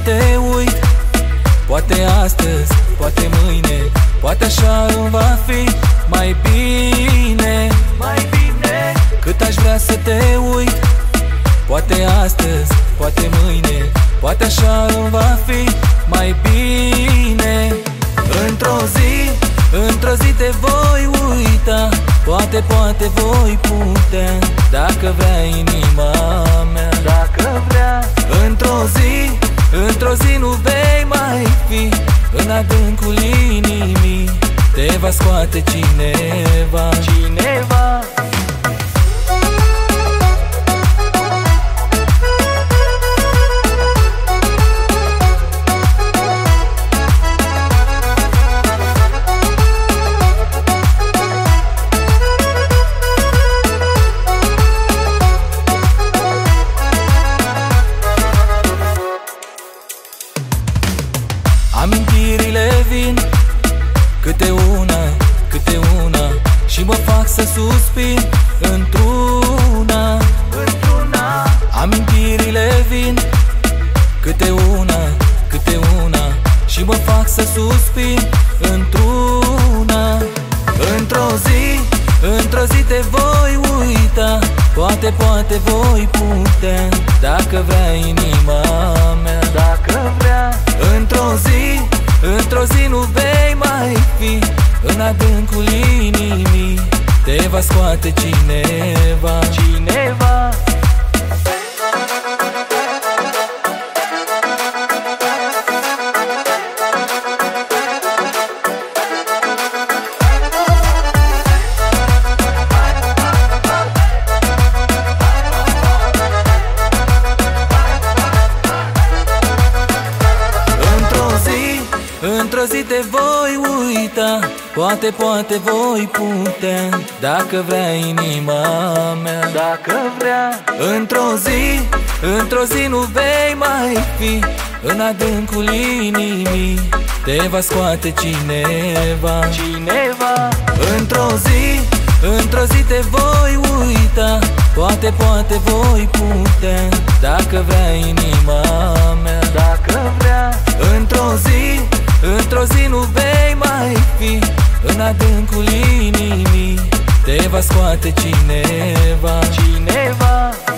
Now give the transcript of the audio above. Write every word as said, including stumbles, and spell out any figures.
te uit. Poate astăzi, poate mâine, poate așa îmi va fi mai bine, mai bine. Cât aș vrea să te uit. Poate astăzi, poate mâine, poate așa îmi va fi mai bine. Într-o zi, într-o zi te voi uita. Poate, poate voi putea, dacă vrea inima mea, dacă vrea. Într-o zi, într-o zi nu vei mai fi în adâncul inimii. Te va scoate cineva, cineva. Amintirile vin, câte una, câte una, și mă fac să suspin într-una, într-una. Amintirile vin, câte una, câte una, și mă fac să suspin într-una. Într-o zi, într-o zi te voi uita. Poate, poate voi putea, dacă vrea inima mea, dacă vrea. Într-o zi, într-o zi nu vei mai fi în adâncul inimii. Te va scoate cineva, cineva. Într-o zi te voi uita. Poate, poate voi putea, dacă vrea inima mea, dacă vrea. Într-o zi, într-o zi nu vei mai fi în adâncul inimii. Te va scoate cineva, cineva. Într-o zi, într-o zi te voi uita. Poate, poate voi putea, dacă vrea inima mea, dacă vrea. Într-o zi, într-o zi nu vei mai fi în adâncul inimii. Te va scoate cineva, cineva.